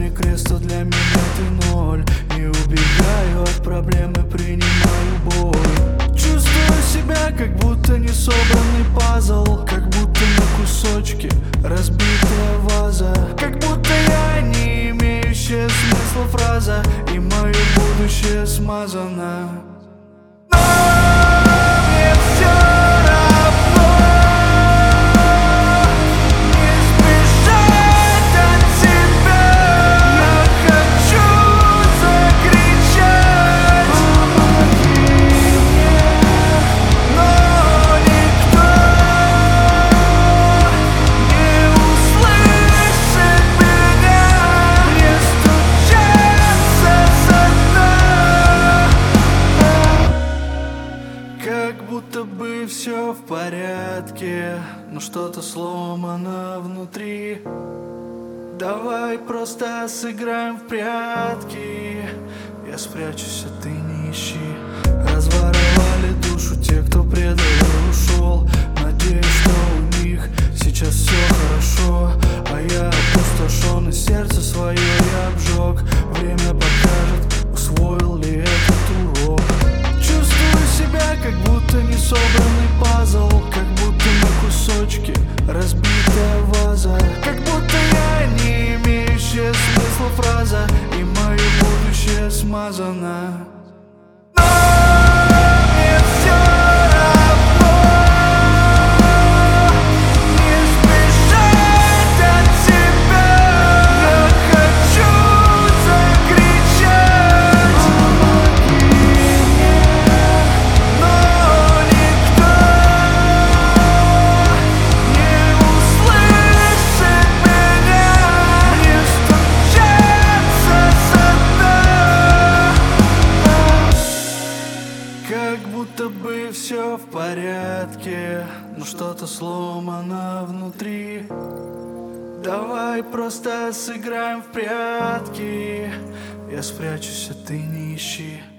глазами крест, то для меня ты ноль. Не убегаю от проблемы, принимаю бой. Чувствую себя, как будто не собранный пазл, как будто на кусочки разбитая ваза, как будто я не имеющая смысла фраза, и мое будущее смазано. Но мне всё равно не сбежать от тебя. Я хочу закричать: помоги мне, но никто не услышит меня. Мне стучаться со дна, как будто бы все в порядке, но что-то сломано внутри. Давай просто сыграем в прятки. Я спрячусь, а ты не ищи. Разворовали душу те, кто предал и ушел. Надеюсь, что у них сейчас все хорошо, а я опустошен, и сердце свое я обжег. Время покажет, усвоил ли этот урок. Чувствую себя, как будто не собранный пазл, как будто на кусочки разбитая ваза, как будто я не имеющая смысла фраза, и мое будущее смазано. Но мне всё равно не сбежать от тебя. Я хочу закричать: помоги мне, но никто не услышит меня. Мне стучаться со дна, как будто бы все в порядке, но что-то сломано внутри. Давай просто сыграем в прятки. Я спрячусь, а ты не ищи.